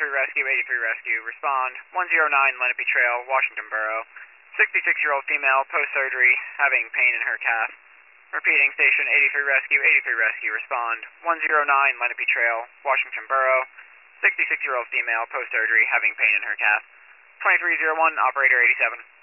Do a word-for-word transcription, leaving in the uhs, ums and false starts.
eighty-three Rescue, eighty-three Rescue, respond. one oh nine Lenape Trail, Washington Borough. sixty-six-year-old female, post-surgery, having pain in her calf. Repeating, station eighty-three Rescue, eighty-three Rescue, respond. one oh nine Lenape Trail, Washington Borough. sixty-six-year-old female, post-surgery, having pain in her calf. twenty-three oh one, operator eighty-seven.